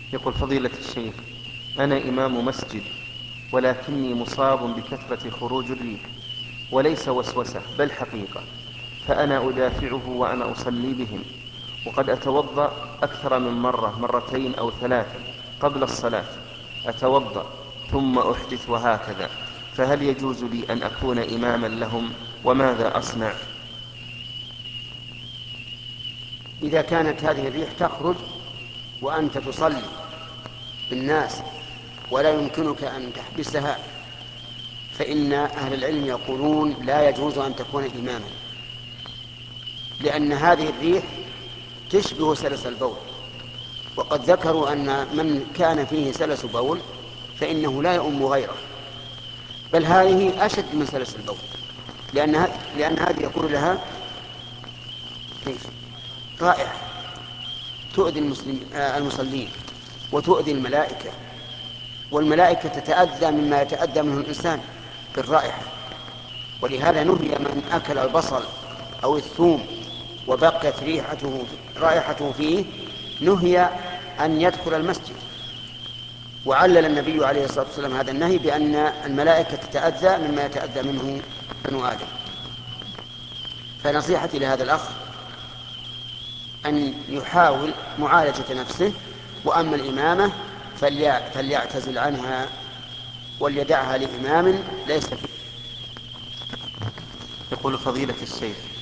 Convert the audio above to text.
يقول فضيلة الشيخ: أنا إمام مسجد، ولكني مصاب بكثرة خروج الريح، وليس وسوسة بل حقيقة، فأنا أدافعه وأنا أصلي بهم، وقد أتوضأ أكثر من مرة، مرتين أو ثلاثة قبل الصلاة، أتوضأ ثم أحدث وهكذا، فهل يجوز لي أن أكون إماما لهم؟ وماذا أصنع؟ إذا كانت هذه الريح تخرج وأنت تصلي بالناس ولا يمكنك أن تحبسها، فإن أهل العلم يقولون لا يجوز أن تكون إماما، لأن هذه الريح تشبه سلس البول، وقد ذكروا أن من كان فيه سلس بول فإنه لا يؤم غيره، بل هذه أشد من سلس البول، لأن هذه يكون لها رائحة تؤذي المصلين وتؤذي الملائكة، والملائكة تتأذى مما يتأذى منه الإنسان بالرائحة. ولهذا نهي من أكل البصل أو الثوم وبقيت رائحته فيه، نهي أن يدخل المسجد. وعلل النبي عليه الصلاة والسلام هذا النهي بأن الملائكة تتأذى مما يتأذى منه بنو آدم. فنصيحتي لهذا الأخ أن يحاول معالجة نفسه، وأما الإمامة فليعتزل عنها وليدعها لإمام ليس فيه. يقول فضيلة الشيخ: